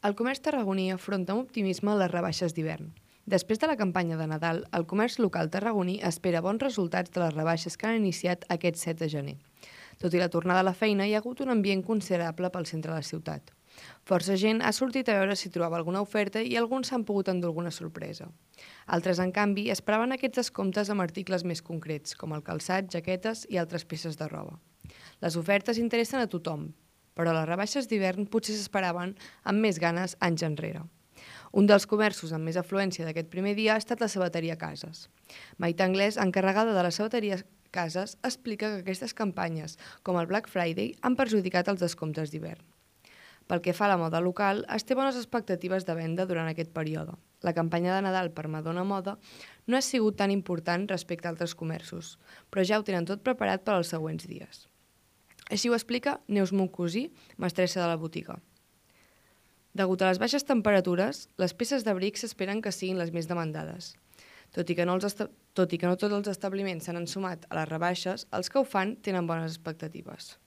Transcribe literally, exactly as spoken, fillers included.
El comerç tarragoní afronta amb optimisme les rebaixes d'hivern. Després de la campanya de Nadal, el comerç local tarragoní espera bons resultats de les rebaixes que han iniciat aquest set de gener. Tot i la tornada a la feina, hi ha hagut un ambient considerable pel centre de la ciutat. Força gent ha sortit a veure si trobava alguna oferta i alguns s'han pogut endur alguna sorpresa. Altres, en canvi, esperaven aquests descomptes amb articles més concrets, com el calçat, jaquetes i altres peces de roba. Les ofertes interessen a tothom, però les rebaixes d'hivern potser s'esperaven amb més ganes anys enrere. Un dels comerços amb més afluència d'aquest primer dia ha estat la sabateria Cases. Maite Anglès, encarregada de la sabateria Cases, explica que aquestes campanyes, com el Black Friday, han perjudicat els descomptes d'hivern. Pel que fa a la moda local, es té bones expectatives de venda durant aquest període. La campanya de Nadal per Madonna Moda no ha sigut tan important respecte a altres comerços, però ja ho tenen tot preparat per als següents dies. Així ho explica Neus Moncosí, mestressa de la botiga. Degut a les baixes temperatures, les peces d'abric s'esperen que siguin les més demandades. Tot i que no, els Tot i que no tots els establiments s'han ensumat a les rebaixes, els que ho fan tenen bones expectatives.